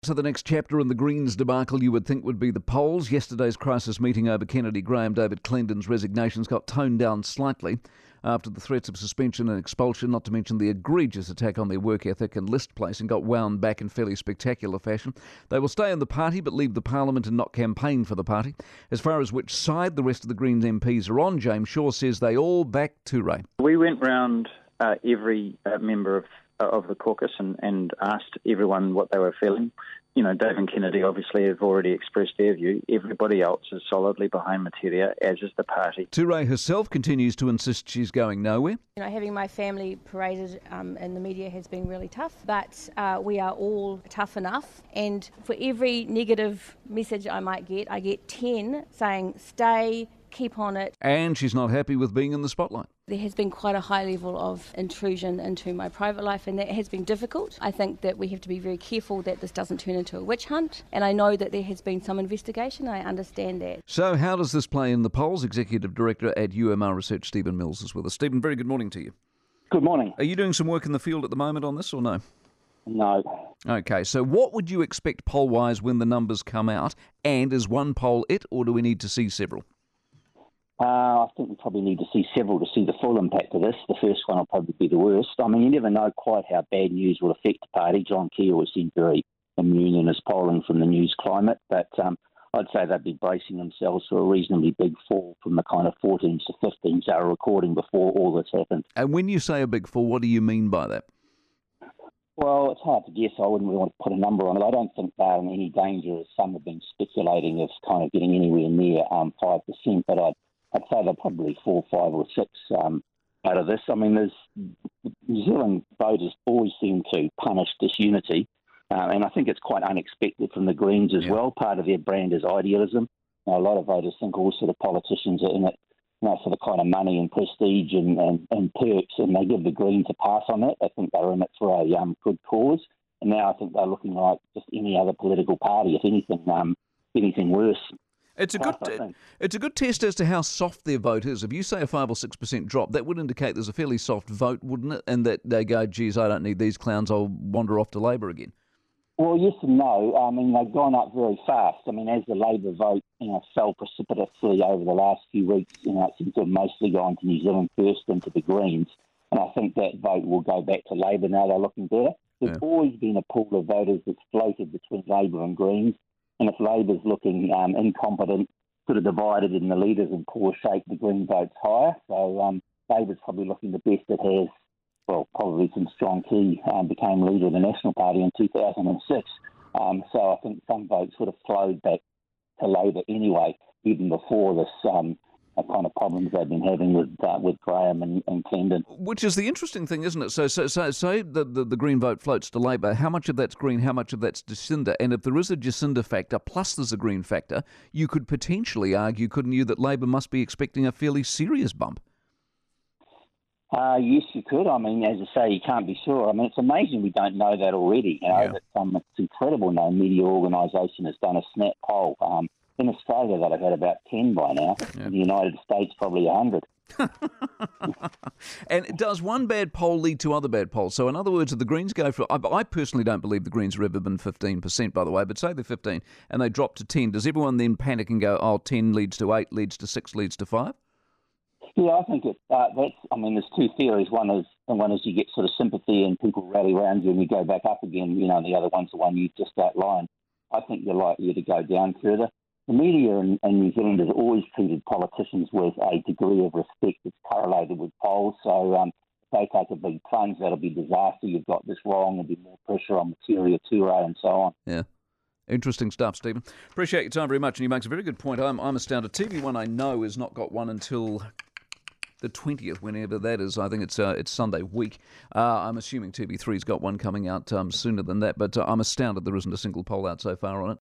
So the next chapter in the Greens debacle you would think would be the polls. Yesterday's crisis meeting over Kennedy Graham David Clendon's resignations got toned down slightly after the threats of suspension and expulsion, not to mention the egregious attack on their work ethic and list placing got wound back in fairly spectacular fashion. They will stay in the party but leave the parliament and not campaign for the party. As far as which side the rest of the Greens MPs are on, James Shaw says they all back Toure. We went round every member of the caucus and asked everyone what they were feeling. You know, Dave and Kennedy obviously have already expressed their view. Everybody else is solidly behind Materia, as is the party. Toure herself continues to insist she's going nowhere. You know, having my family paraded in the media has been really tough, but we are all tough enough. And for every negative message I might get, I get 10 saying, stay, keep on it. And she's not happy with being in the spotlight. There has been quite a high level of intrusion into my private life, and that has been difficult. I think that we have to be very careful that this doesn't turn into a witch hunt, and I know that there has been some investigation. I understand that. So how does this play in the polls? Executive Director at UMR Research, Stephen Mills, is with us. Stephen, very good morning to you. Good morning. Are you doing some work in the field at the moment on this or no? No. Okay, so what would you expect poll-wise when the numbers come out? And is one poll it, or do we need to see several? I think we probably need to see several to see the full impact of this. The first one will probably be the worst. I mean, you never know quite how bad news will affect the party. John Key always seemed very immune in his polling from the news climate, but I'd say they'd be bracing themselves for a reasonably big fall from the kind of 14s to 15s they were recording before all this happened. And when you say a big fall, what do you mean by that? Well, it's hard to guess. I wouldn't really want to put a number on it. I don't think they're in any danger, as some have been speculating, of kind of getting anywhere near 5%, but I'd say they'll probably 4, 5 or 6 out of this. I mean, New Zealand voters always seem to punish disunity, and I think it's quite unexpected from the Greens as well. Part of their brand is idealism. A lot of voters think all sort of politicians are in it, for the kind of money and prestige and perks, and they give the Greens a pass on that. They think they're in it for a good cause, and now I think they're looking like just any other political party, if anything worse. It's a good test as to how soft their vote is. If you say a 5 or 6% drop, that would indicate there's a fairly soft vote, wouldn't it? And that they go, geez, I don't need these clowns, I'll wander off to Labor again. Well, yes and no. I mean, they've gone up very fast. I mean, as the Labor vote, fell precipitously over the last few weeks, it seems to have mostly gone to New Zealand First and to the Greens. And I think that vote will go back to Labor now they're looking better. There's always been a pool of voters that's floated between Labor and Greens. And if Labor's looking incompetent, sort of divided in the leaders in poor shape, the Green vote's higher. So Labor's probably looking the best it has, well, probably since John Key became leader of the National Party in 2006. So I think some votes would have flowed back to Labor anyway, even before this kind of problems they've been having with Graham and Clendon. Which is the interesting thing, isn't it? So say the Green vote floats to Labor. How much of that's Green, how much of that's Jacinda? And if there is a Jacinda factor plus there's a Green factor, you could potentially argue, couldn't you, that Labor must be expecting a fairly serious bump? Yes, you could. I mean, as I say, you can't be sure. I mean, it's amazing we don't know that already. That, it's incredible no media organisation has done a snap poll. In Australia, they'll have had about 10 by now. Yeah. In the United States, probably 100. And does one bad poll lead to other bad polls? So in other words, if the Greens go for... I personally don't believe the Greens have ever been 15%, by the way, but say they're 15 and they drop to 10, does everyone then panic and go, 10 leads to 8, leads to 6, leads to 5? Yeah, I think there's two theories. One is you get sort of sympathy and people rally around you and you go back up again. The other one's the one you've just outlined. I think you're likely to go down further. The media in New Zealand has always treated politicians with a degree of respect that's correlated with polls. So if they take a big plunge, that'll be disaster. You've got this wrong, there'll be more pressure on Materia, Toure and so on. Yeah. Interesting stuff, Stephen. Appreciate your time very much, and you make a very good point. I'm astounded. TV1, I know, has not got one until the 20th, whenever that is. I think it's Sunday week. I'm assuming TV3's got one coming out sooner than that, but I'm astounded there isn't a single poll out so far on it.